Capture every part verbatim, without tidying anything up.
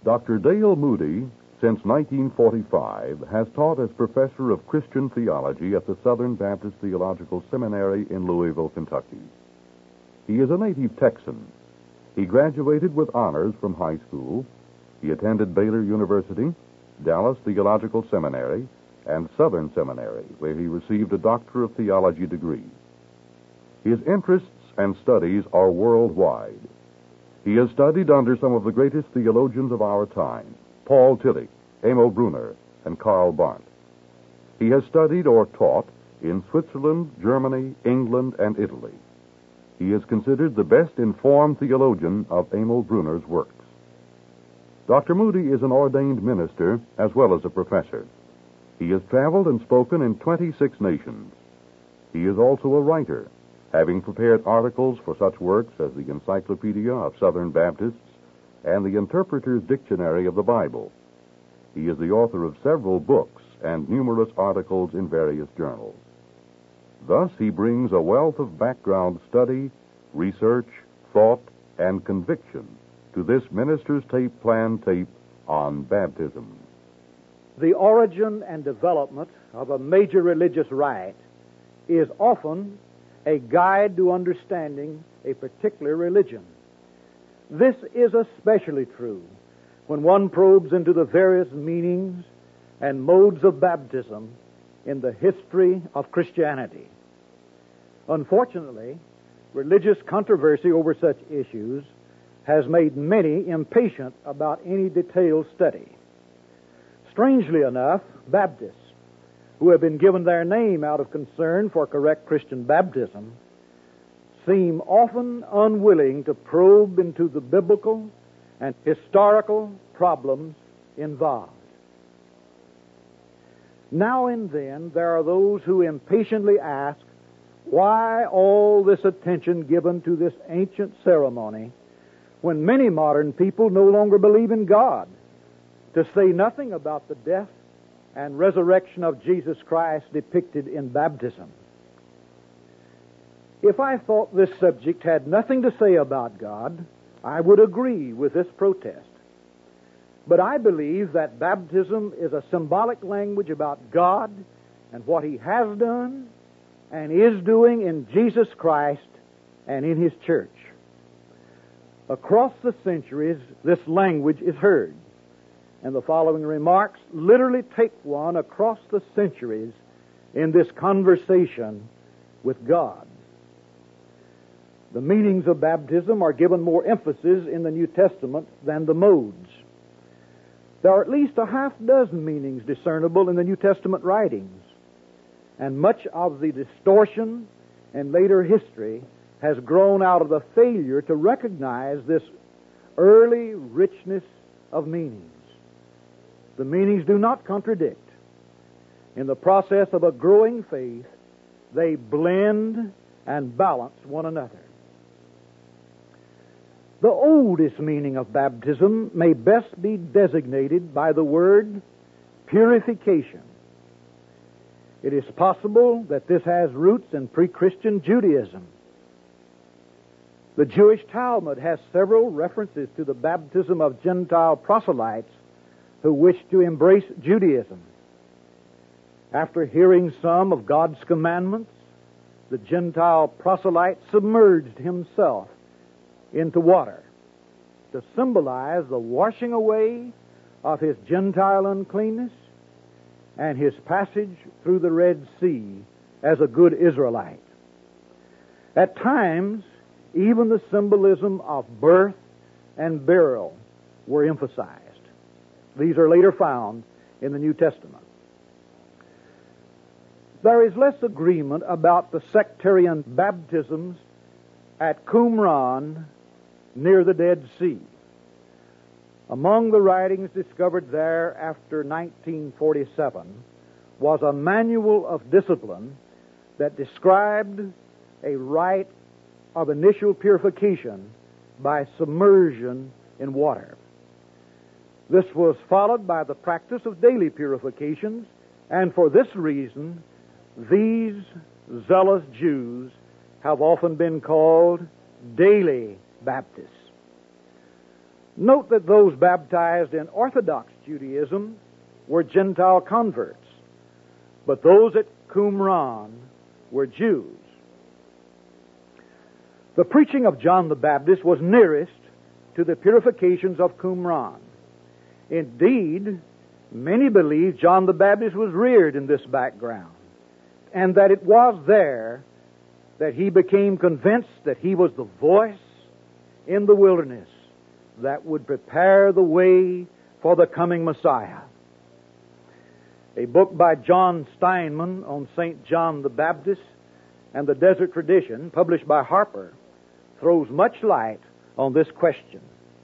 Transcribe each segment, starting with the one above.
Doctor Dale Moody, since nineteen forty-five, has taught as professor of Christian theology at the Southern Baptist Theological Seminary in Louisville, Kentucky. He is a native Texan. He graduated with honors from high school. He attended Baylor University, Dallas Theological Seminary, and Southern Seminary, where he received a Doctor of Theology degree. His interests and studies are worldwide. He has studied under some of the greatest theologians of our time, Paul Tillich, Emil Brunner, and Karl Barth. He has studied or taught in Switzerland, Germany, England, and Italy. He is considered the best informed theologian of Emil Brunner's works. Doctor Moody is an ordained minister as well as a professor. He has traveled and spoken in twenty-six nations. He is also a writer, having prepared articles for such works as the Encyclopedia of Southern Baptists and the Interpreter's Dictionary of the Bible. He is the author of several books and numerous articles in various journals. Thus, he brings a wealth of background study, research, thought, and conviction to this Minister's Tape Plan tape on baptism. The origin and development of a major religious rite is often a guide to understanding a particular religion. This is especially true when one probes into the various meanings and modes of baptism in the history of Christianity. Unfortunately, religious controversy over such issues has made many impatient about any detailed study. Strangely enough, Baptists, who have been given their name out of concern for correct Christian baptism, seem often unwilling to probe into the biblical and historical problems involved. Now and then, there are those who impatiently ask, why all this attention given to this ancient ceremony when many modern people no longer believe in God, to say nothing about the death and resurrection of Jesus Christ depicted in baptism? If I thought this subject had nothing to say about God, I would agree with this protest. But I believe that baptism is a symbolic language about God and what He has done and is doing in Jesus Christ and in His church. Across the centuries, this language is heard. And the following remarks literally take one across the centuries in this conversation with God. The meanings of baptism are given more emphasis in the New Testament than the modes. There are at least a half dozen meanings discernible in the New Testament writings, and much of the distortion in later history has grown out of the failure to recognize this early richness of meanings. The meanings do not contradict. In the process of a growing faith, they blend and balance one another. The oldest meaning of baptism may best be designated by the word purification. It is possible that this has roots in pre-Christian Judaism. The Jewish Talmud has several references to the baptism of Gentile proselytes who wished to embrace Judaism. After hearing some of God's commandments, the Gentile proselyte submerged himself into water to symbolize the washing away of his Gentile uncleanness and his passage through the Red Sea as a good Israelite. At times, even the symbolism of birth and burial were emphasized. These are later found in the New Testament. There is less agreement about the sectarian baptisms at Qumran near the Dead Sea. Among the writings discovered there after nineteen forty-seven was a manual of discipline that described a rite of initial purification by submersion in water. This was followed by the practice of daily purifications, and for this reason, these zealous Jews have often been called daily Baptists. Note that those baptized in Orthodox Judaism were Gentile converts, but those at Qumran were Jews. The preaching of John the Baptist was nearest to the purifications of Qumran. Indeed, many believe John the Baptist was reared in this background, and that it was there that he became convinced that he was the voice in the wilderness that would prepare the way for the coming Messiah. A book by John Steinman on Saint John the Baptist and the Desert Tradition, published by Harper, throws much light on this question.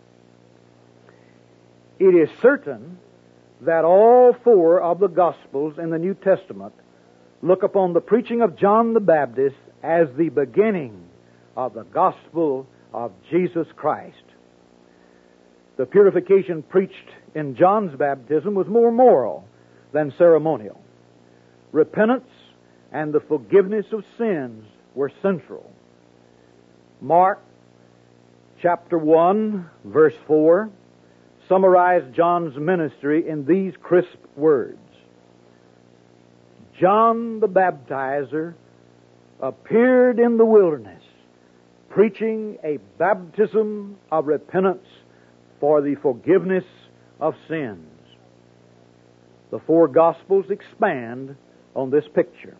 It is certain that all four of the Gospels in the New Testament look upon the preaching of John the Baptist as the beginning of the gospel of Jesus Christ. The purification preached in John's baptism was more moral than ceremonial. Repentance and the forgiveness of sins were central. Mark chapter one, verse four, summarized John's ministry in these crisp words. John the Baptizer appeared in the wilderness, preaching a baptism of repentance for the forgiveness of sins. The four Gospels expand on this picture.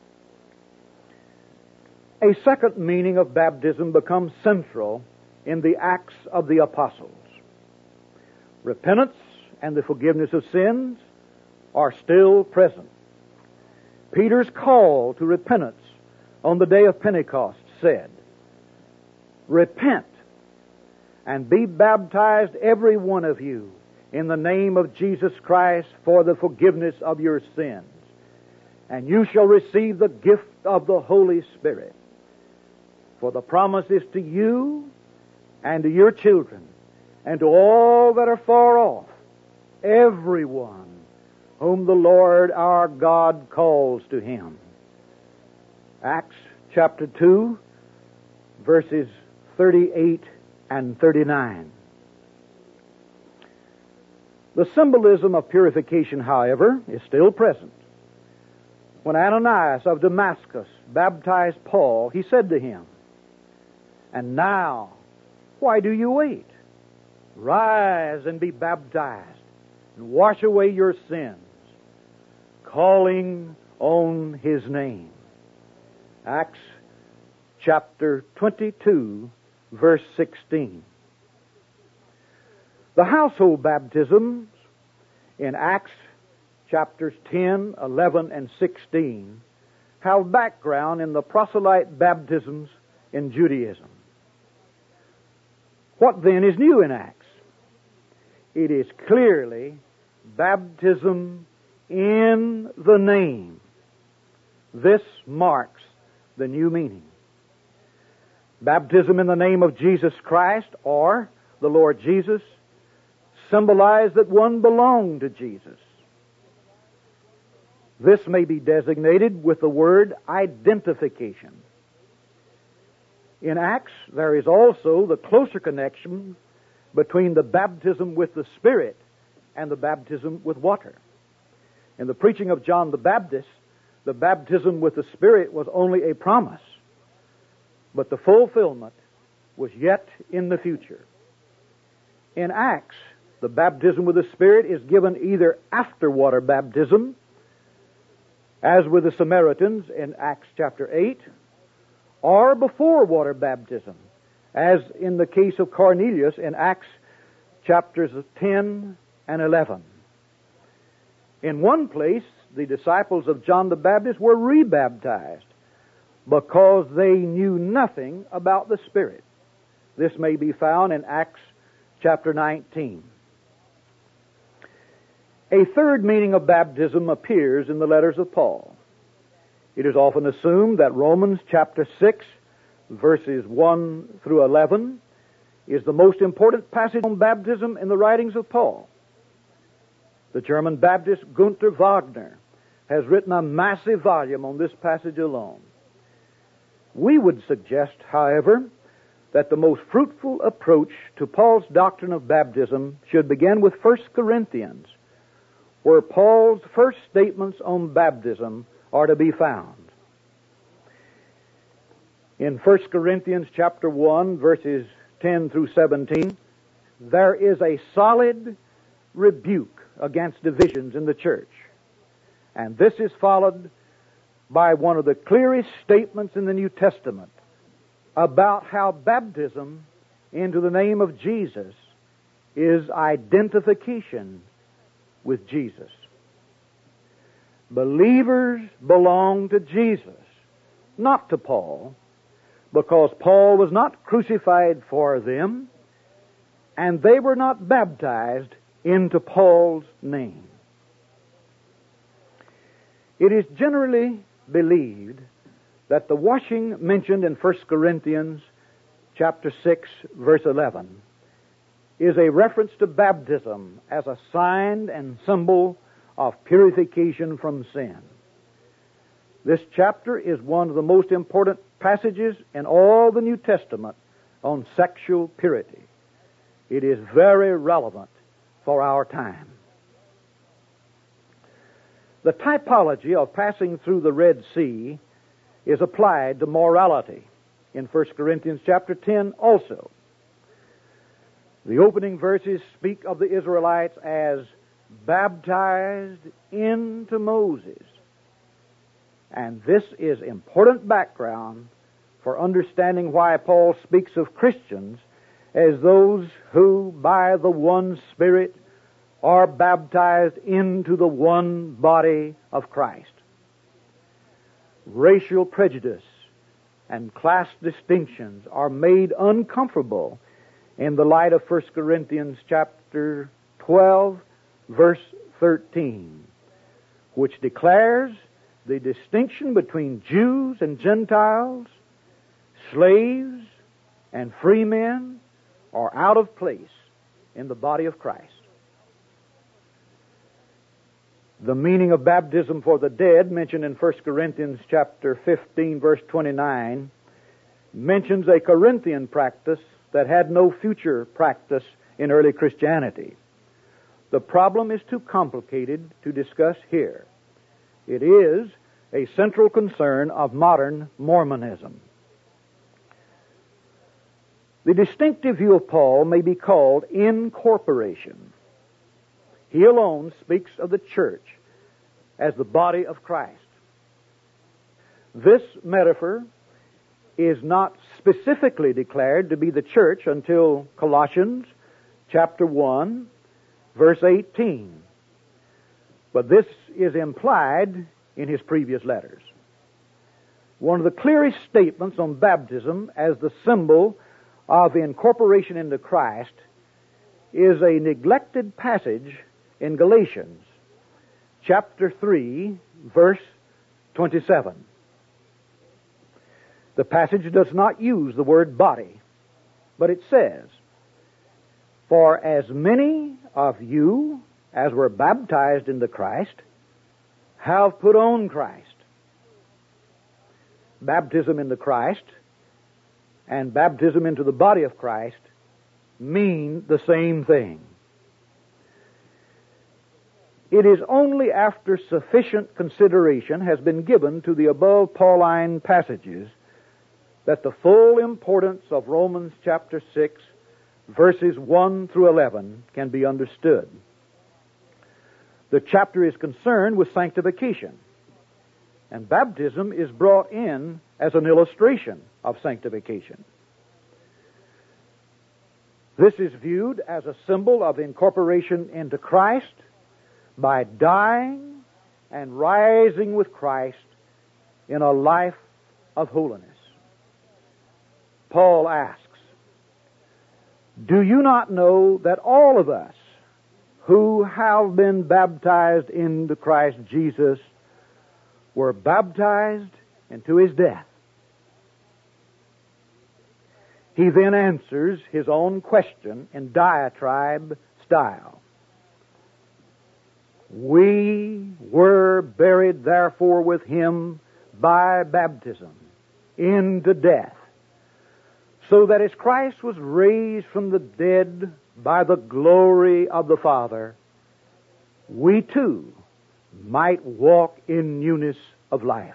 A second meaning of baptism becomes central in the Acts of the Apostles. Repentance and the forgiveness of sins are still present. Peter's call to repentance on the day of Pentecost said, "Repent and be baptized, every one of you, in the name of Jesus Christ for the forgiveness of your sins, and you shall receive the gift of the Holy Spirit. For the promise is to you and to your children and to all that are far off, everyone whom the Lord our God calls to Him." Acts chapter two, verses thirty-eight and thirty-nine. The symbolism of purification, however, is still present. When Ananias of Damascus baptized Paul, he said to him, "And now, why do you wait? Rise and be baptized, and wash away your sins, calling on His name." Acts chapter twenty-two, verse sixteen. The household baptisms in Acts chapters ten, eleven, and sixteen have background in the proselyte baptisms in Judaism. What then is new in Acts? It is clearly baptism in the name. This marks the new meaning. Baptism in the name of Jesus Christ, or the Lord Jesus, symbolized that one belonged to Jesus. This may be designated with the word identification. In Acts, there is also the closer connection between the baptism with the Spirit and the baptism with water. In the preaching of John the Baptist, the baptism with the Spirit was only a promise, but the fulfillment was yet in the future. In Acts, the baptism with the Spirit is given either after water baptism, as with the Samaritans in Acts chapter eight, or before water baptism, as in the case of Cornelius in Acts chapters ten and eleven. In one place, the disciples of John the Baptist were rebaptized because they knew nothing about the Spirit. This may be found in Acts chapter nineteen. A third meaning of baptism appears in the letters of Paul. It is often assumed that Romans chapter six, verses one through eleven, is the most important passage on baptism in the writings of Paul. The German Baptist Gunther Wagner has written a massive volume on this passage alone. We would suggest, however, that the most fruitful approach to Paul's doctrine of baptism should begin with First Corinthians, where Paul's first statements on baptism are to be found. In First Corinthians chapter one, verses ten through seventeen, there is a solid rebuke against divisions in the church. And this is followed by one of the clearest statements in the New Testament about how baptism into the name of Jesus is identification with Jesus. Believers belong to Jesus, not to Paul, because Paul was not crucified for them, and they were not baptized into Paul's name. It is generally believed that the washing mentioned in First Corinthians chapter six, verse eleven, is a reference to baptism as a sign and symbol of purification from sin. This chapter is one of the most important passages in all the New Testament on sexual purity. It is very relevant for our time. The typology of passing through the Red Sea is applied to morality in First Corinthians chapter ten also. The opening verses speak of the Israelites as baptized into Moses. And this is important background for understanding why Paul speaks of Christians as those who, by the one Spirit, are baptized into the one body of Christ. Racial prejudice and class distinctions are made uncomfortable in the light of First Corinthians chapter twelve, verse thirteen, which declares the distinction between Jews and Gentiles, slaves and free men, are out of place in the body of Christ. The meaning of baptism for the dead, mentioned in First Corinthians chapter fifteen, verse twenty-nine, mentions a Corinthian practice that had no future practice in early Christianity. The problem is too complicated to discuss here. It is a central concern of modern Mormonism. The distinctive view of Paul may be called incorporation. He alone speaks of the church as the body of Christ. This metaphor is not specifically declared to be the church until Colossians chapter one, verse eighteen. But this is implied in his previous letters. One of the clearest statements on baptism as the symbol of incorporation into Christ is a neglected passage in Galatians chapter three, verse twenty-seven. The passage does not use the word body, but it says, "For as many of you as were baptized into Christ have put on Christ." Baptism into Christ and baptism into the body of Christ mean the same thing. It is only after sufficient consideration has been given to the above Pauline passages that the full importance of Romans chapter six, verses one through eleven can be understood. The chapter is concerned with sanctification, and baptism is brought in as an illustration of sanctification. This is viewed as a symbol of incorporation into Christ by dying and rising with Christ in a life of holiness. Paul asks, "Do you not know that all of us who have been baptized into Christ Jesus were baptized into His death?" He then answers his own question in diatribe style. "We were buried therefore with Him by baptism into death, so that as Christ was raised from the dead by the glory of the Father, we too might walk in newness of life.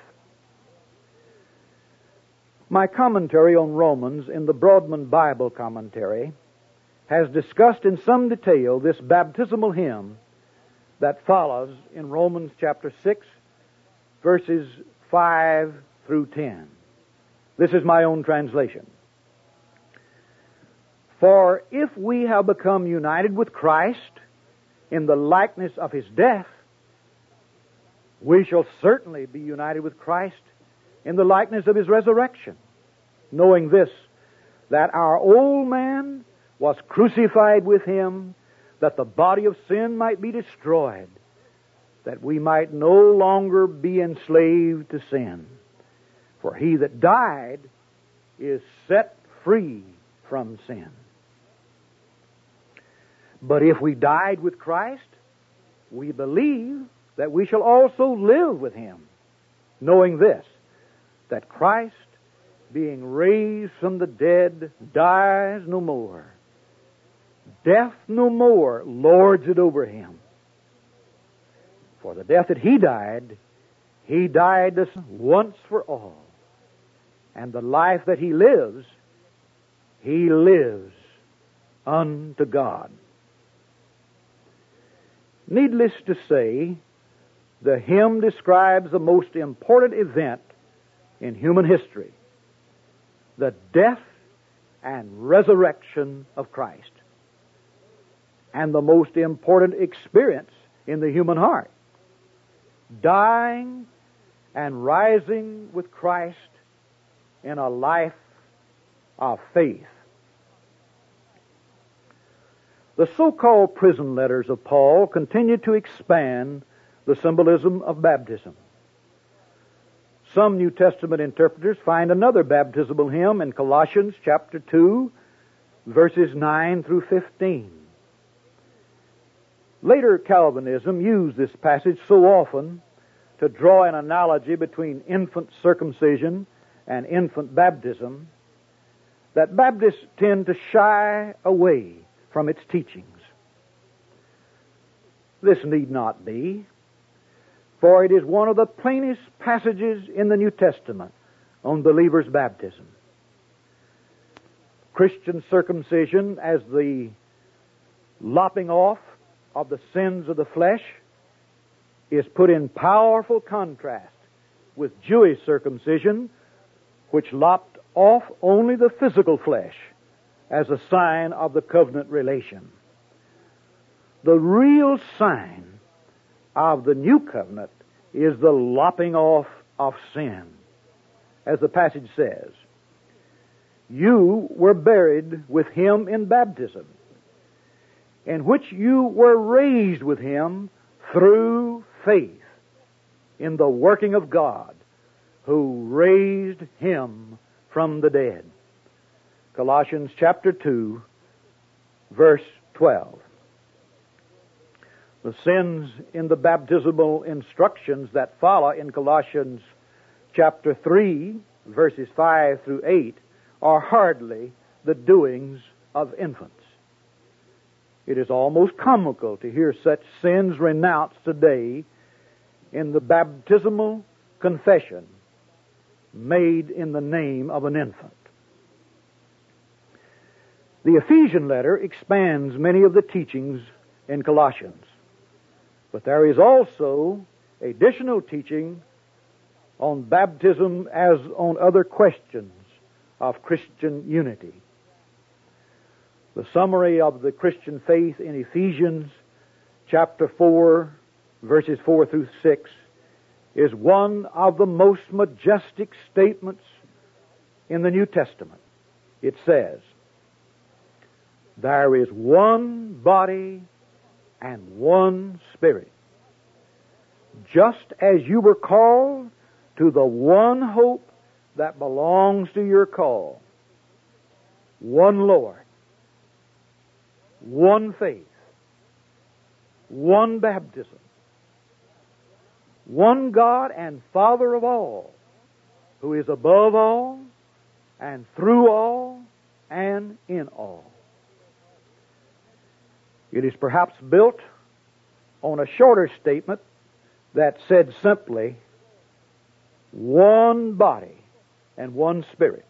My commentary on Romans in the Broadman Bible Commentary has discussed in some detail this baptismal hymn that follows in Romans chapter six, verses five through ten. This is my own translation. For if we have become united with Christ in the likeness of His death, we shall certainly be united with Christ in the likeness of His resurrection, knowing this, that our old man was crucified with Him, that the body of sin might be destroyed, that we might no longer be enslaved to sin. For he that died is set free from sin. But if we died with Christ, we believe that we shall also live with Him, knowing this, that Christ, being raised from the dead, dies no more. Death no more lords it over Him. For the death that He died, He died once for all. And the life that He lives, He lives unto God. Needless to say, the hymn describes the most important event in human history, the death and resurrection of Christ, and the most important experience in the human heart, dying and rising with Christ in a life of faith. The so-called prison letters of Paul continue to expand the symbolism of baptism. Some New Testament interpreters find another baptismal hymn in Colossians chapter two, verses nine through fifteen. Later Calvinism used this passage so often to draw an analogy between infant circumcision and infant baptism that Baptists tend to shy away from its teachings. This need not be, for it is one of the plainest passages in the New Testament on believers' baptism. Christian circumcision as the lopping off of the sins of the flesh is put in powerful contrast with Jewish circumcision, which lopped off only the physical flesh as a sign of the covenant relation. The real sign of the new covenant is the lopping off of sin. As the passage says, you were buried with Him in baptism, in which you were raised with Him through faith in the working of God, who raised Him from the dead. Colossians chapter two, verse twelve. The sins in the baptismal instructions that follow in Colossians chapter three, verses five through eight, are hardly the doings of infants. It is almost comical to hear such sins renounced today in the baptismal confession made in the name of an infant. The Ephesian letter expands many of the teachings in Colossians, but there is also additional teaching on baptism as on other questions of Christian unity. The summary of the Christian faith in Ephesians chapter four, verses four through six, is one of the most majestic statements in the New Testament. It says, there is one body and one Spirit, just as you were called to the one hope that belongs to your call. One Lord, one faith, one baptism, one God and Father of all, who is above all and through all and in all. It is perhaps built on a shorter statement that said simply, one body and one Spirit,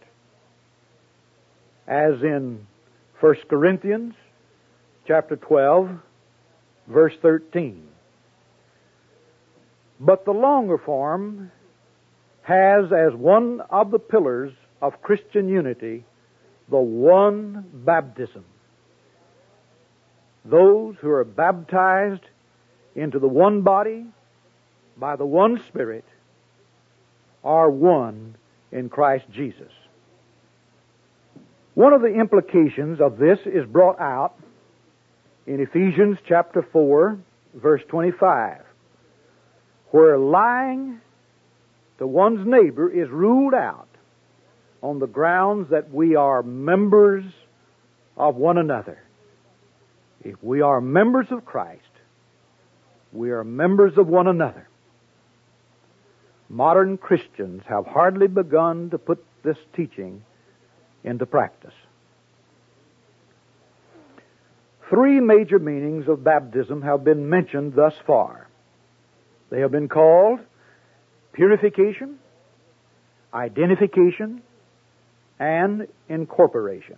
as in First Corinthians chapter twelve, verse thirteen. But the longer form has as one of the pillars of Christian unity the one baptism. Those who are baptized into the one body by the one Spirit are one in Christ Jesus. One of the implications of this is brought out in Ephesians chapter four, verse twenty-five, where lying to one's neighbor is ruled out on the grounds that we are members of one another. If we are members of Christ, we are members of one another. Modern Christians have hardly begun to put this teaching into practice. Three major meanings of baptism have been mentioned thus far. They have been called purification, identification, and incorporation.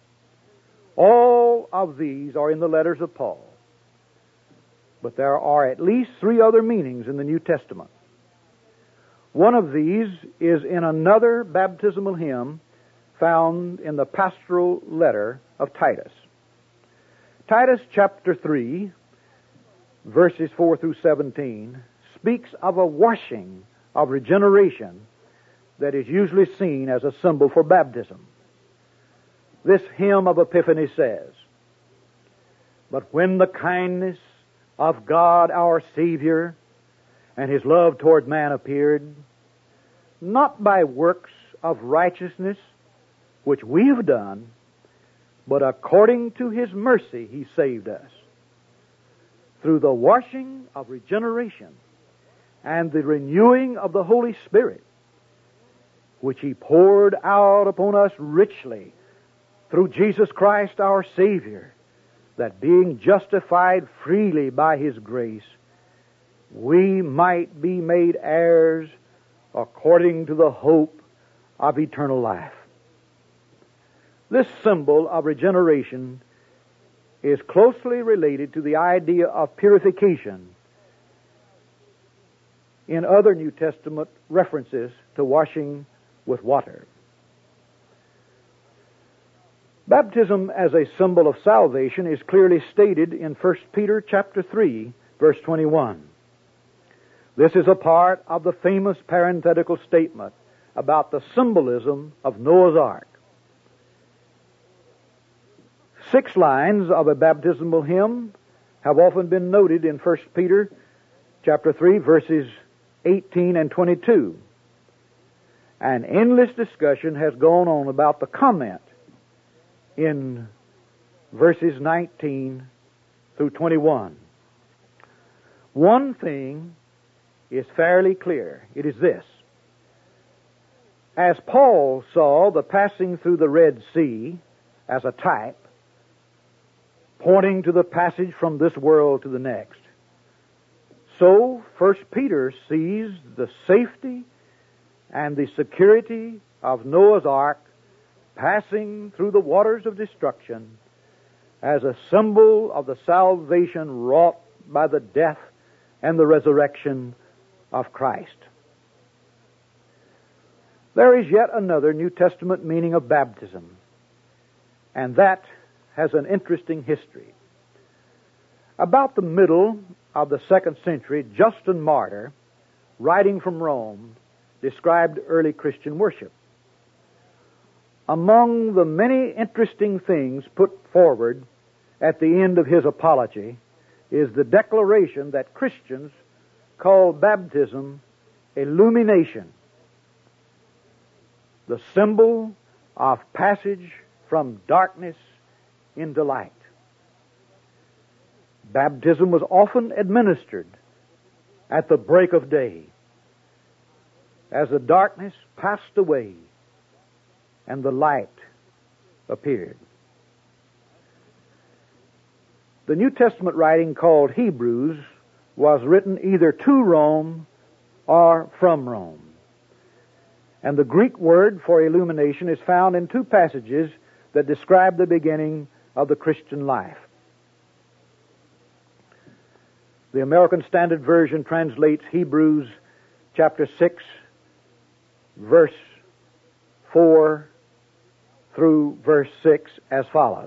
All of these are in the letters of Paul. But there are at least three other meanings in the New Testament. One of these is in another baptismal hymn found in the pastoral letter of Titus. Titus chapter three, verses four through seventeen, speaks of a washing of regeneration that is usually seen as a symbol for baptism. This hymn of Epiphany says, "But when the kindness of God our Savior and His love toward man appeared, not by works of righteousness which we have done, but according to His mercy He saved us, through the washing of regeneration and the renewing of the Holy Spirit, which He poured out upon us richly through Jesus Christ our Savior, that being justified freely by His grace, we might be made heirs according to the hope of eternal life." This symbol of regeneration is closely related to the idea of purification in other New Testament references to washing with water. Baptism as a symbol of salvation is clearly stated in First Peter chapter three, verse twenty-one. This is a part of the famous parenthetical statement about the symbolism of Noah's Ark. Six lines of a baptismal hymn have often been noted in First Peter chapter three, verses eighteen and twenty-two. An endless discussion has gone on about the comment in verses nineteen through twenty-one. One thing is fairly clear. It is this. As Paul saw the passing through the Red Sea as a type, pointing to the passage from this world to the next, so First Peter sees the safety and the security of Noah's Ark passing through the waters of destruction as a symbol of the salvation wrought by the death and the resurrection of Christ. There is yet another New Testament meaning of baptism, and that has an interesting history. About the middle of the second century, Justin Martyr, writing from Rome, described early Christian worship. Among the many interesting things put forward at the end of his apology is the declaration that Christians call baptism illumination, the symbol of passage from darkness into light. Baptism was often administered at the break of day, as the darkness passed away and the light appeared. The New Testament writing called Hebrews was written either to Rome or from Rome. And the Greek word for illumination is found in two passages that describe the beginning of the Christian life. The American Standard Version translates Hebrews chapter six, verse four through verse six as follows.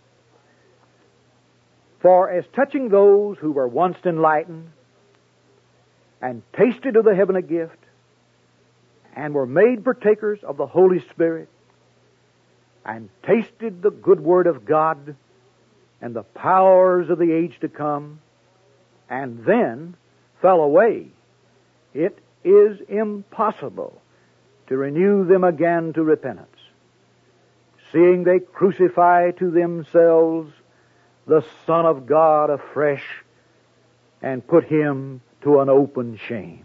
For as touching those who were once enlightened and tasted of the heavenly gift and were made partakers of the Holy Spirit and tasted the good word of God and the powers of the age to come and then fell away, it is impossible to renew them again to repentance, seeing they crucify to themselves the Son of God afresh and put Him to an open shame.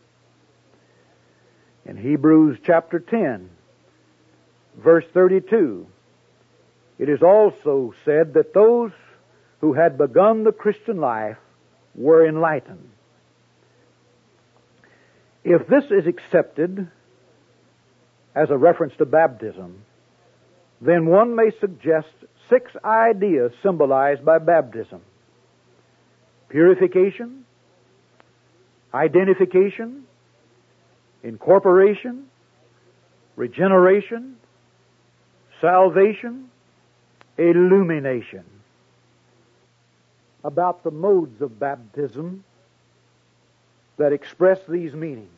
In Hebrews chapter ten, verse thirty-two, it is also said that those who had begun the Christian life were enlightened. If this is accepted as a reference to baptism, then one may suggest six ideas symbolized by baptism: purification, identification, incorporation, regeneration, salvation, illumination. About the modes of baptism that express these meanings.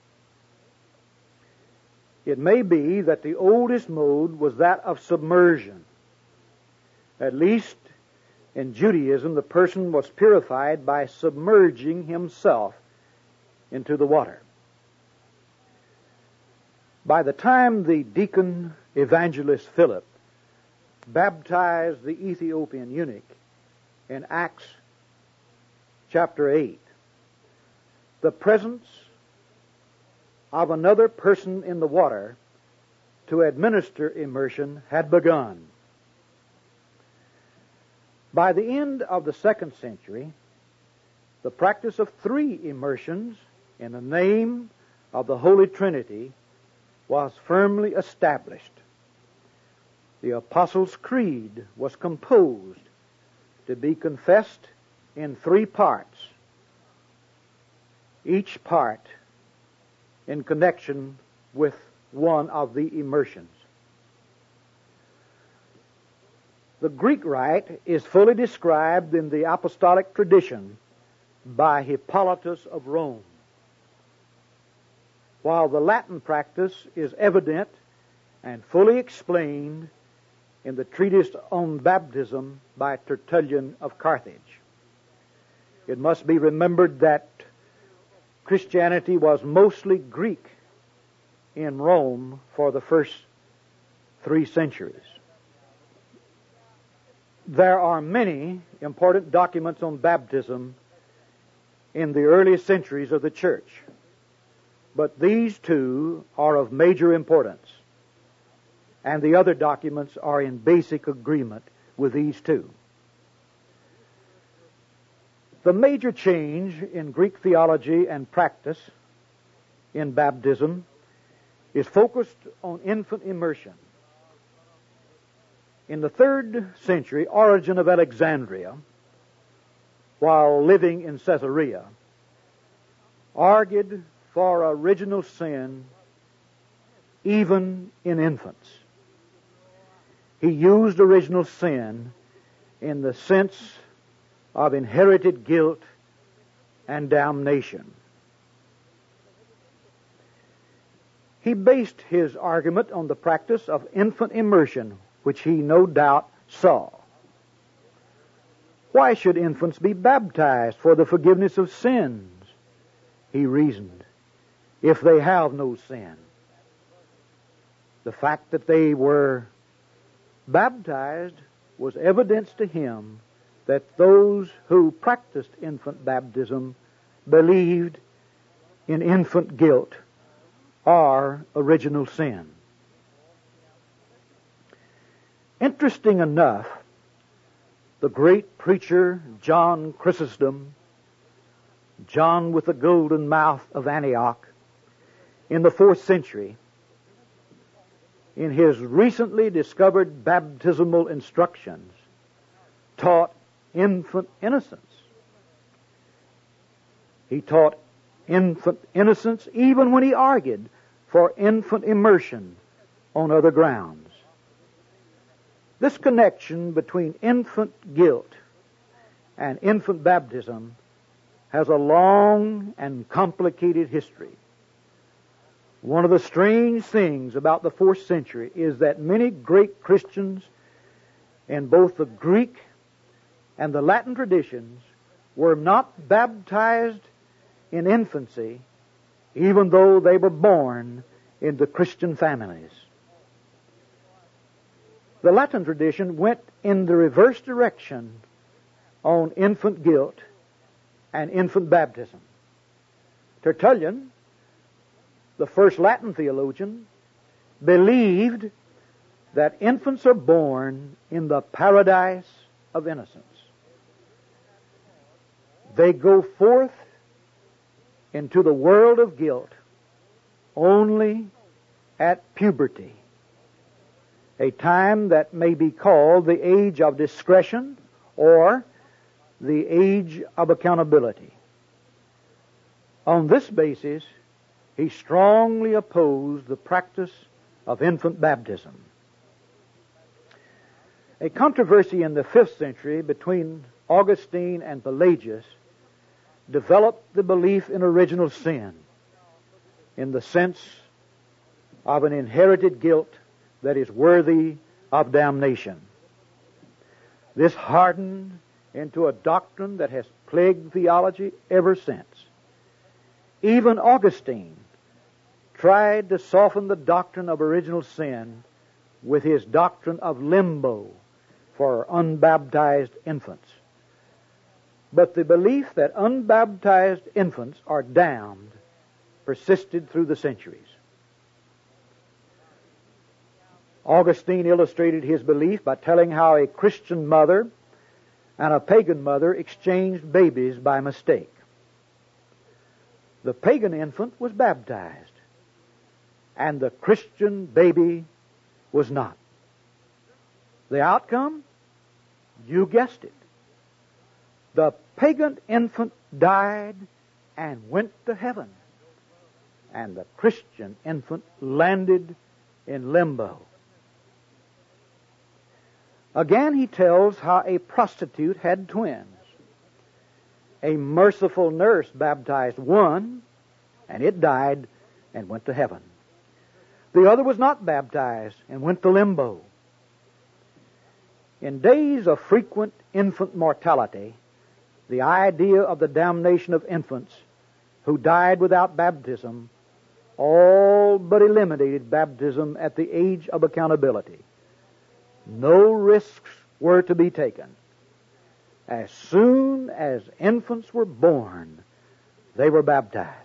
It may be that the oldest mode was that of submersion. At least in Judaism, the person was purified by submerging himself into the water. By the time the deacon evangelist Philip baptized the Ethiopian eunuch in Acts chapter eight, the presence of another person in the water to administer immersion had begun. By the end of the second century, the practice of three immersions in the name of the Holy Trinity was firmly established. The Apostles' Creed was composed to be confessed in three parts, each part in connection with one of the immersions. The Greek rite is fully described in the apostolic tradition by Hippolytus of Rome, while the Latin practice is evident and fully explained in the treatise on baptism by Tertullian of Carthage. It must be remembered that Christianity was mostly Greek in Rome for the first three centuries. There are many important documents on baptism in the early centuries of the church, but these two are of major importance, and the other documents are in basic agreement with these two. The major change in Greek theology and practice in baptism is focused on infant immersion. In the third century, Origen of Alexandria, while living in Caesarea, argued for original sin even in infants. He used original sin in the sense of inherited guilt and damnation. He based his argument on the practice of infant immersion, which he no doubt saw. Why should infants be baptized for the forgiveness of sins? He reasoned, if they have no sin. The fact that they were baptized was evidence to him that those who practiced infant baptism believed in infant guilt or original sin. Interesting enough, the great preacher John Chrysostom, John with the golden mouth of Antioch, in the fourth century, in his recently discovered baptismal instructions, taught infant innocence. He taught infant innocence even when he argued for infant immersion on other grounds. This connection between infant guilt and infant baptism has a long and complicated history. One of the strange things about the fourth century is that many great Christians in both the Greek and the Latin traditions were not baptized in infancy, even though they were born into Christian families. The Latin tradition went in the reverse direction on infant guilt and infant baptism. Tertullian, the first Latin theologian, believed that infants are born in the paradise of innocence. They go forth into the world of guilt only at puberty, a time that may be called the age of discretion or the age of accountability. On this basis, he strongly opposed the practice of infant baptism. A controversy in the fifth century between Augustine and Pelagius developed the belief in original sin in the sense of an inherited guilt that is worthy of damnation. This hardened into a doctrine that has plagued theology ever since. Even Augustine tried to soften the doctrine of original sin with his doctrine of limbo for unbaptized infants. But the belief that unbaptized infants are damned persisted through the centuries. Augustine illustrated his belief by telling how a Christian mother and a pagan mother exchanged babies by mistake. The pagan infant was baptized, and the Christian baby was not. The outcome? You guessed it. The pagan infant died and went to heaven, and the Christian infant landed in limbo. Again, he tells how a prostitute had twins. A merciful nurse baptized one, and it died and went to heaven. The other was not baptized and went to limbo. In days of frequent infant mortality, the idea of the damnation of infants who died without baptism all but eliminated baptism at the age of accountability. No risks were to be taken. As soon as infants were born, they were baptized.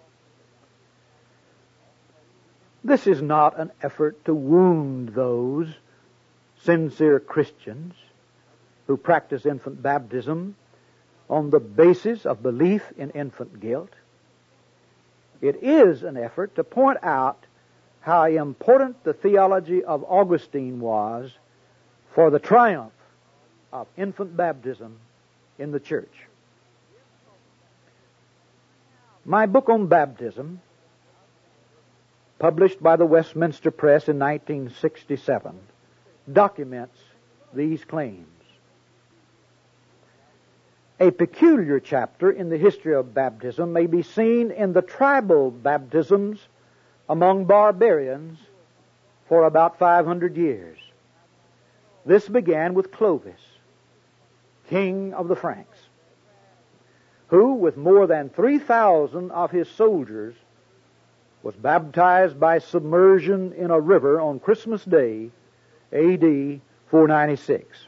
This is not an effort to wound those sincere Christians who practice infant baptism on the basis of belief in infant guilt. It is an effort to point out how important the theology of Augustine was for the triumph of infant baptism in the church. My book on baptism, published by the Westminster Press in nineteen sixty-seven, documents these claims. A peculiar chapter in the history of baptism may be seen in the tribal baptisms among barbarians for about five hundred years. This began with Clovis, king of the Franks, who, with more than three thousand of his soldiers, was baptized by submersion in a river on Christmas Day, A D four ninety-six.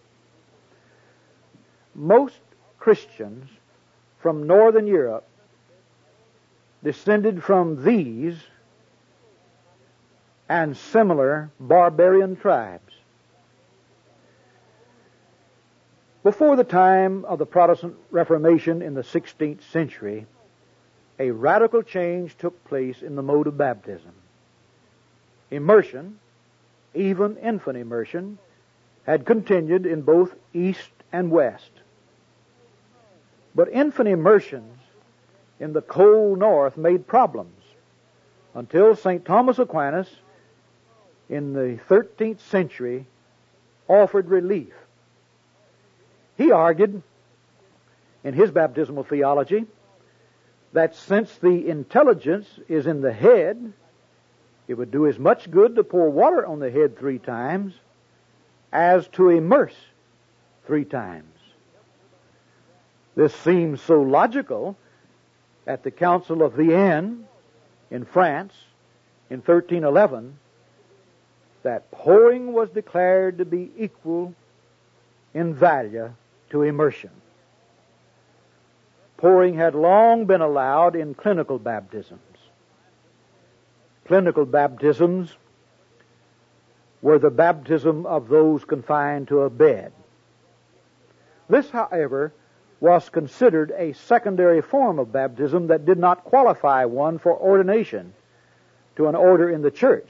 Most Christians from Northern Europe descended from these and similar barbarian tribes. Before the time of the Protestant Reformation in the sixteenth century, a radical change took place in the mode of baptism. Immersion, even infant immersion, had continued in both East and West. But infant immersions in the cold North made problems until Saint Thomas Aquinas in the thirteenth century offered relief. He argued in his baptismal theology that since the intelligence is in the head, it would do as much good to pour water on the head three times as to immerse three times. This seems so logical at the Council of Vienne in France in thirteen eleven that pouring was declared to be equal in value to immersion. Pouring had long been allowed in clinical baptisms. Clinical baptisms were the baptism of those confined to a bed. This, however, was considered a secondary form of baptism that did not qualify one for ordination to an order in the church.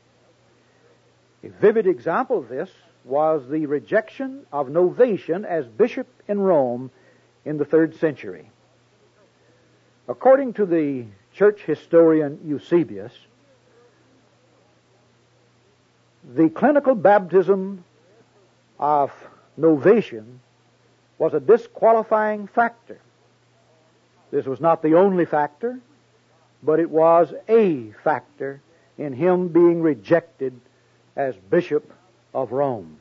A vivid example of this was the rejection of Novatian as bishop in Rome in the third century. According to the church historian Eusebius, the clinical baptism of Novatian was a disqualifying factor. This was not the only factor, but it was a factor in him being rejected as bishop of Rome.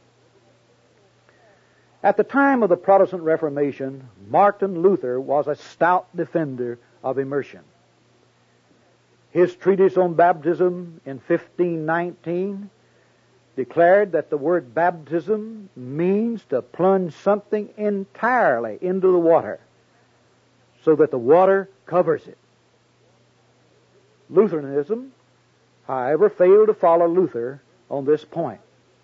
At the time of the Protestant Reformation, Martin Luther was a stout defender of immersion. His treatise on baptism in fifteen nineteen declared that the word baptism means to plunge something entirely into the water so that the water covers it. Lutheranism, however, failed to follow Luther on this point.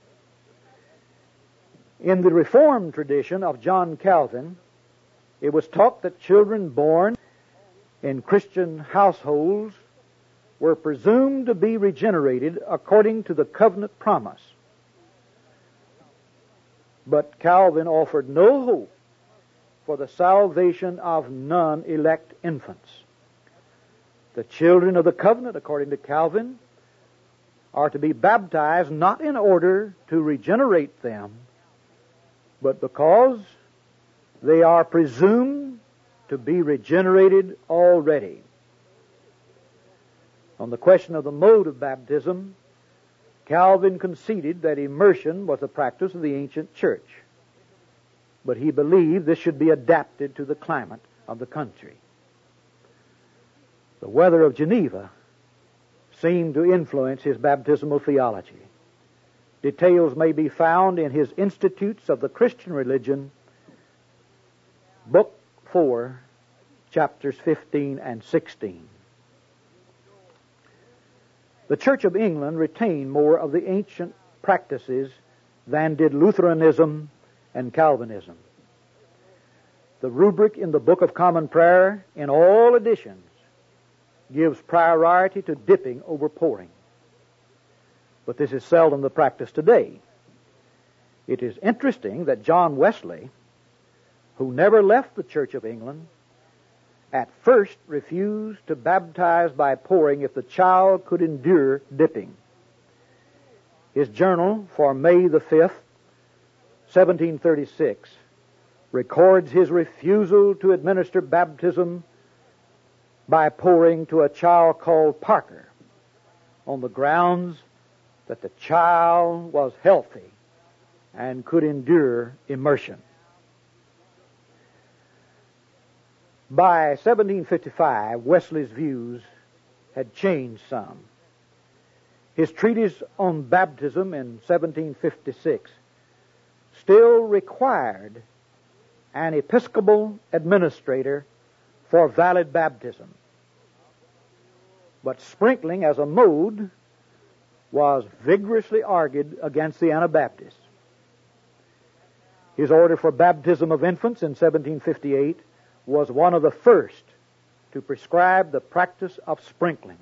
In the Reformed tradition of John Calvin, it was taught that children born in Christian households were presumed to be regenerated according to the covenant promise. But Calvin offered no hope for the salvation of non-elect infants. The children of the covenant, according to Calvin, are to be baptized not in order to regenerate them, but because they are presumed to be regenerated already. On the question of the mode of baptism, Calvin conceded that immersion was a practice of the ancient church, but he believed this should be adapted to the climate of the country. The weather of Geneva seemed to influence his baptismal theology. Details may be found in his Institutes of the Christian Religion, Book four, chapters fifteen and sixteen. The Church of England retained more of the ancient practices than did Lutheranism and Calvinism. The rubric in the Book of Common Prayer, in all editions, gives priority to dipping over pouring. But this is seldom the practice today. It is interesting that John Wesley, who never left the Church of England, at first refused to baptize by pouring if the child could endure dipping. His journal for May the fifth, seventeen thirty-six, records his refusal to administer baptism by pouring to a child called Parker on the grounds that the child was healthy and could endure immersion. By seventeen fifty-five, Wesley's views had changed some. His treatise on baptism in seventeen fifty-six still required an Episcopal administrator for valid baptism. But sprinkling as a mode was vigorously argued against the Anabaptists. His order for baptism of infants in seventeen fifty-eight was one of the first to prescribe the practice of sprinkling.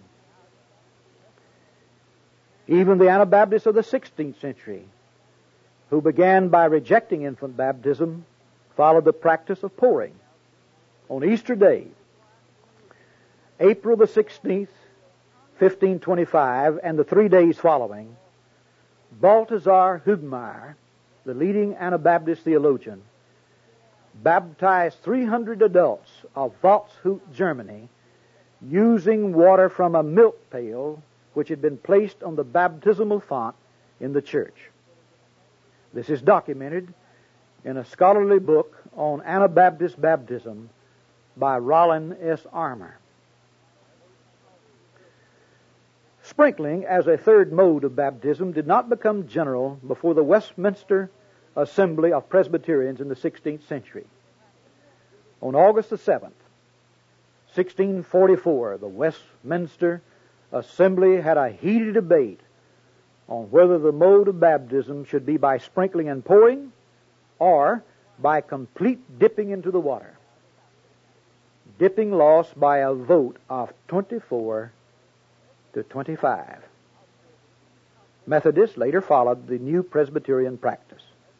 Even the Anabaptists of the sixteenth century, who began by rejecting infant baptism, followed the practice of pouring. On Easter Day, April the sixteenth, fifteen twenty-five, and the three days following, Balthasar Hübmeier, the leading Anabaptist theologian, baptized three hundred adults of Waldshut, Germany, using water from a milk pail which had been placed on the baptismal font in the church. This is documented in a scholarly book on Anabaptist baptism by Rollin S. Armour. Sprinkling as a third mode of baptism did not become general before the Westminster Assembly of Presbyterians in the sixteenth century. On August the seventh, sixteen forty-four, the Westminster Assembly had a heated debate on whether the mode of baptism should be by sprinkling and pouring or by complete dipping into the water. Dipping lost by a vote of twenty-four to twenty-five. Methodists later followed the new Presbyterian practice.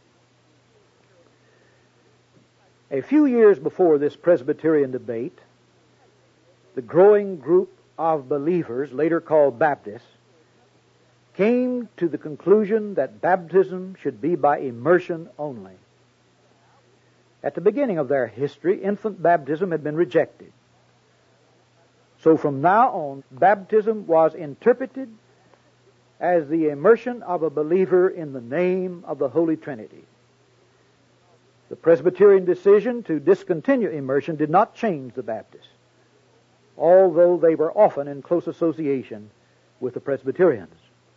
A few years before this Presbyterian debate, the growing group of believers, later called Baptists, came to the conclusion that baptism should be by immersion only. At the beginning of their history, infant baptism had been rejected. So from now on, baptism was interpreted as the immersion of a believer in the name of the Holy Trinity. The Presbyterian decision to discontinue immersion did not change the Baptists, although they were often in close association with the Presbyterians.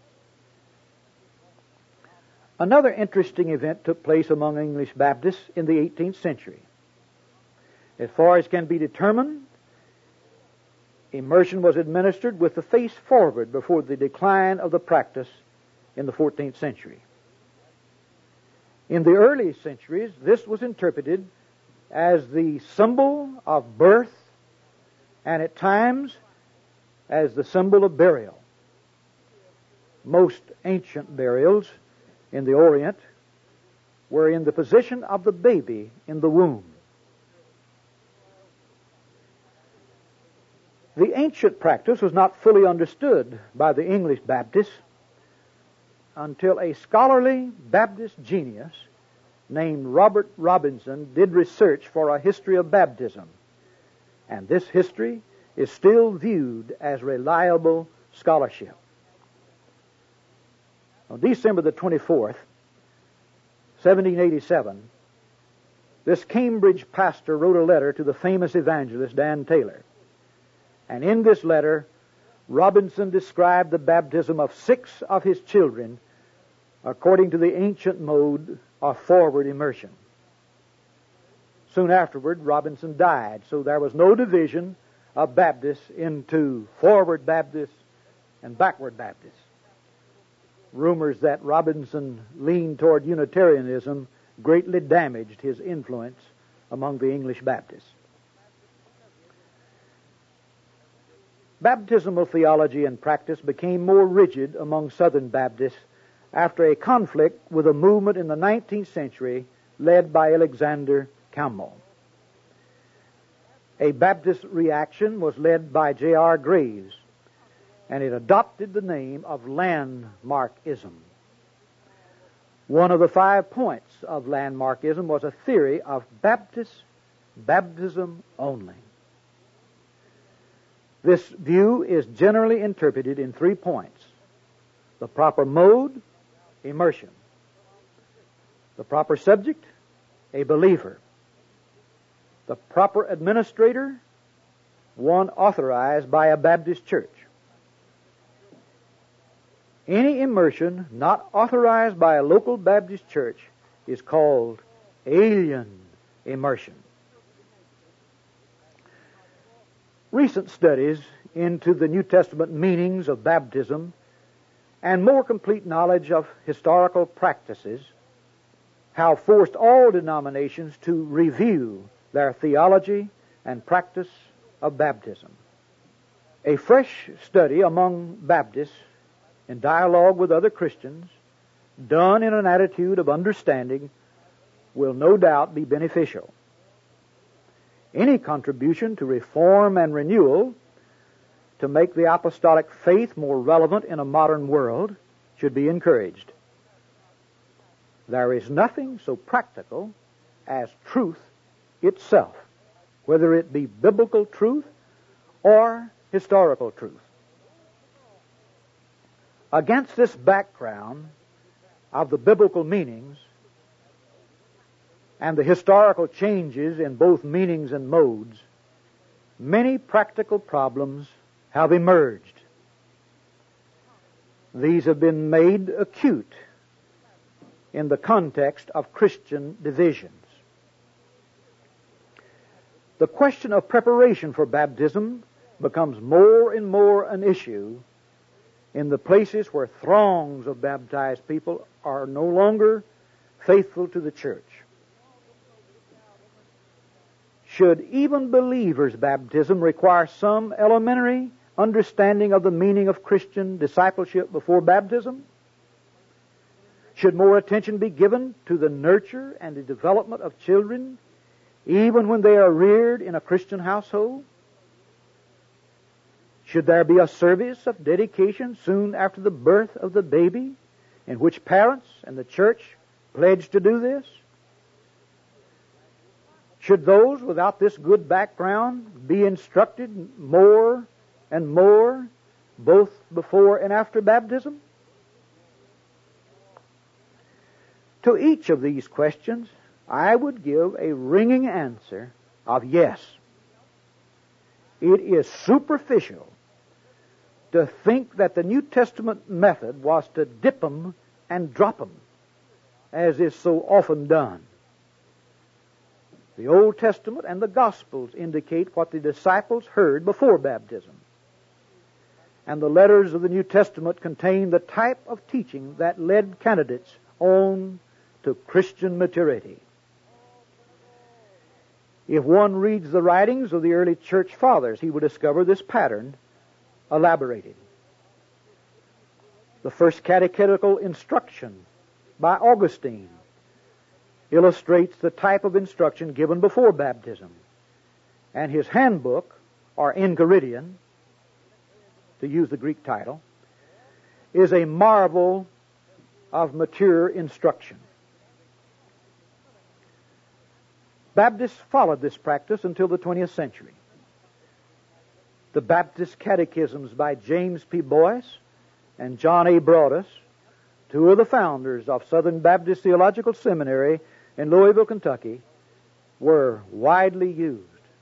Another interesting event took place among English Baptists in the eighteenth century. As far as can be determined, immersion was administered with the face forward before the decline of the practice in the fourteenth century. In the early centuries, this was interpreted as the symbol of birth and at times as the symbol of burial. Most ancient burials in the Orient were in the position of the baby in the womb. The ancient practice was not fully understood by the English Baptists until a scholarly Baptist genius named Robert Robinson did research for a history of baptism, and this history is still viewed as reliable scholarship. On December the twenty-fourth, seventeen eighty-seven, this Cambridge pastor wrote a letter to the famous evangelist Dan Taylor. And in this letter, Robinson described the baptism of six of his children according to the ancient mode of forward immersion. Soon afterward, Robinson died, so there was no division of Baptists into forward Baptists and backward Baptists. Rumors that Robinson leaned toward Unitarianism greatly damaged his influence among the English Baptists. Baptismal theology and practice became more rigid among Southern Baptists after a conflict with a movement in the nineteenth century led by Alexander Campbell. A Baptist reaction was led by J R Graves, and it adopted the name of landmarkism. One of the five points of landmarkism was a theory of Baptist baptism only. This view is generally interpreted in three points: the proper mode, immersion; the proper subject, a believer; the proper administrator, one authorized by a Baptist church. Any immersion not authorized by a local Baptist church is called alien immersion. Recent studies into the New Testament meanings of baptism and more complete knowledge of historical practices have forced all denominations to review their theology and practice of baptism. A fresh study among Baptists in dialogue with other Christians, done in an attitude of understanding, will no doubt be beneficial. Any contribution to reform and renewal to make the apostolic faith more relevant in a modern world should be encouraged. There is nothing so practical as truth itself, whether it be biblical truth or historical truth. Against this background of the biblical meanings and the historical changes in both meanings and modes, many practical problems have emerged. These have been made acute in the context of Christian divisions. The question of preparation for baptism becomes more and more an issue in the places where throngs of baptized people are no longer faithful to the church. Should even believers' baptism require some elementary understanding of the meaning of Christian discipleship before baptism? Should more attention be given to the nurture and the development of children, even when they are reared in a Christian household? Should there be a service of dedication soon after the birth of the baby, in which parents and the church pledge to do this? Should those without this good background be instructed more and more, both before and after baptism? To each of these questions, I would give a ringing answer of yes. It is superficial to think that the New Testament method was to dip 'em and drop 'em, as is so often done. The Old Testament and the Gospels indicate what the disciples heard before baptism. And the letters of the New Testament contain the type of teaching that led candidates on to Christian maturity. If one reads the writings of the early church fathers, he will discover this pattern elaborated. The first catechetical instruction by Augustine illustrates the type of instruction given before baptism. And his handbook, or Enchiridion, to use the Greek title, is a marvel of mature instruction. Baptists followed this practice until the twentieth century. The Baptist Catechisms by James P. Boyce and John A. Broadus, two of the founders of Southern Baptist Theological Seminary in Louisville, Kentucky, were widely used.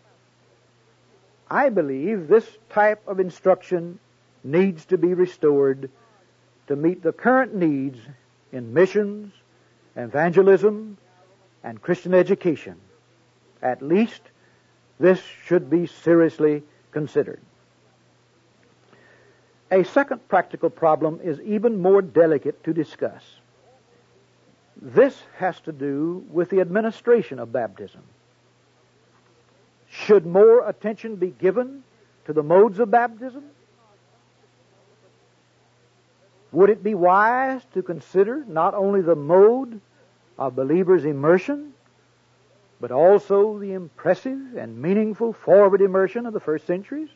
I believe this type of instruction needs to be restored to meet the current needs in missions, evangelism, and Christian education. At least this should be seriously considered. A second practical problem is even more delicate to discuss. This has to do with the administration of baptism. Should more attention be given to the modes of baptism? Would it be wise to consider not only the mode of believers' immersion, but also the impressive and meaningful forward immersion of the first centuries?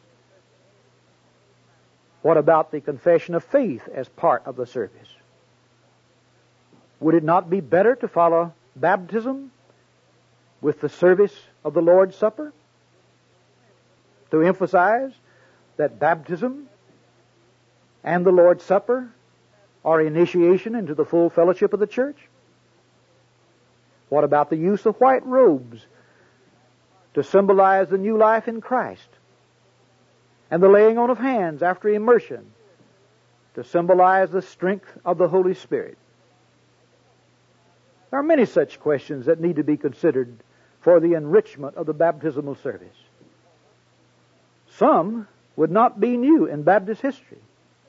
What about the confession of faith as part of the service? Would it not be better to follow baptism with the service of the Lord's Supper? To emphasize that baptism and the Lord's Supper are initiation into the full fellowship of the church? What about the use of white robes to symbolize the new life in Christ? And the laying on of hands after immersion to symbolize the strength of the Holy Spirit? There are many such questions that need to be considered for the enrichment of the baptismal service. Some would not be new in Baptist history.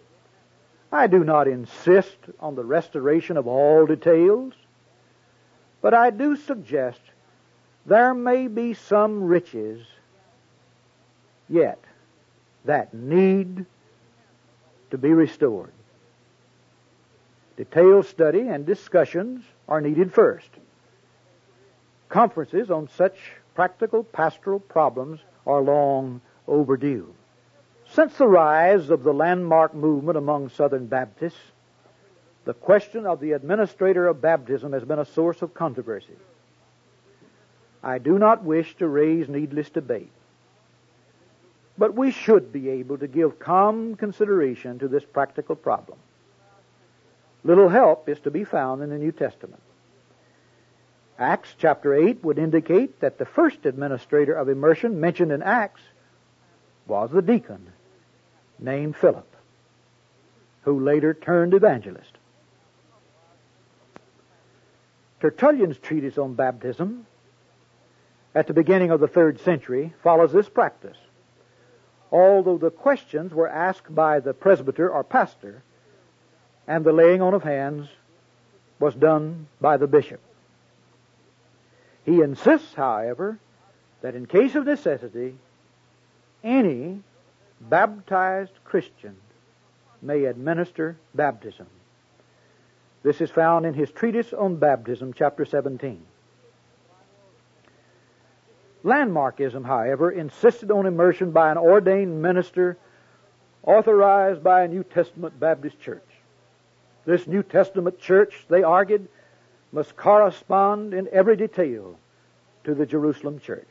I do not insist on the restoration of all details, But I do suggest there may be some riches yet that need to be restored. Detailed study and discussions are needed first. Conferences on such practical pastoral problems are long overdue. Since the rise of the landmark movement among Southern Baptists, the question of the administrator of baptism has been a source of controversy. I do not wish to raise needless debate, but we should be able to give calm consideration to this practical problem. Little help is to be found in the New Testament. Acts chapter eight would indicate that the first administrator of immersion mentioned in Acts was the deacon named Philip, who later turned evangelist. Tertullian's treatise on baptism at the beginning of the third century follows this practice, although the questions were asked by the presbyter or pastor, and the laying on of hands was done by the bishop. He insists, however, that in case of necessity, any baptized Christian may administer baptism. This is found in his treatise on baptism, chapter seventeen. Landmarkism, however, insisted on immersion by an ordained minister authorized by a New Testament Baptist church. This New Testament church, they argued, must correspond in every detail to the Jerusalem church.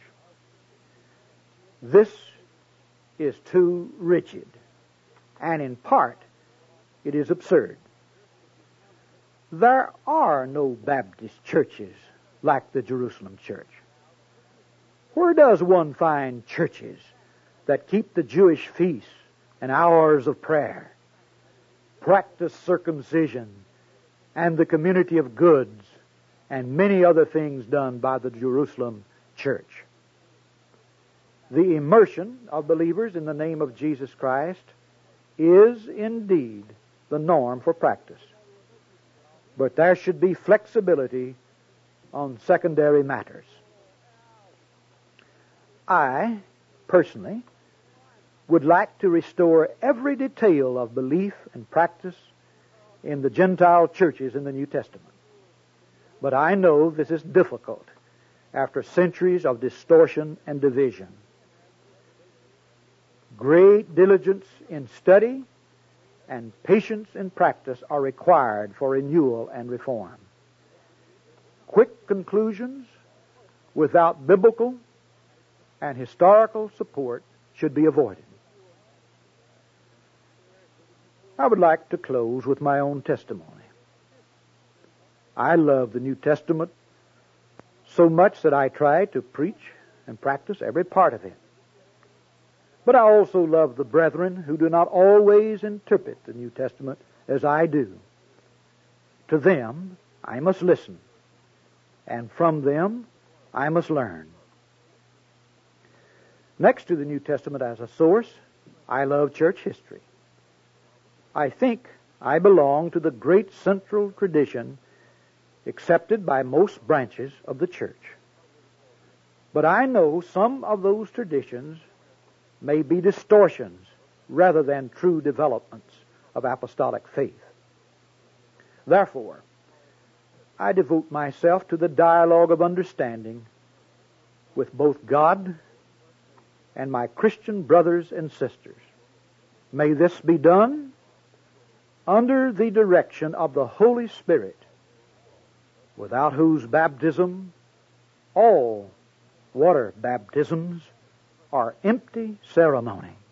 This is too rigid, and in part, it is absurd. There are no Baptist churches like the Jerusalem church. Where does one find churches that keep the Jewish feasts and hours of prayer, practice circumcision, and the community of goods, and many other things done by the Jerusalem church? The immersion of believers in the name of Jesus Christ is indeed the norm for practice. But there should be flexibility on secondary matters. I, personally, would like to restore every detail of belief and practice in the Gentile churches in the New Testament. But I know this is difficult after centuries of distortion and division. Great diligence in study and patience in practice are required for renewal and reform. Quick conclusions without biblical and historical support should be avoided. I would like to close with my own testimony. I love the New Testament so much that I try to preach and practice every part of it. But I also love the brethren who do not always interpret the New Testament as I do. To them, I must listen, and from them, I must learn. Next to the New Testament as a source, I love church history. I think I belong to the great central tradition accepted by most branches of the church. But I know some of those traditions may be distortions rather than true developments of apostolic faith. Therefore, I devote myself to the dialogue of understanding with both God and my Christian brothers and sisters. May this be done under the direction of the Holy Spirit, without whose baptism all water baptisms are empty ceremony.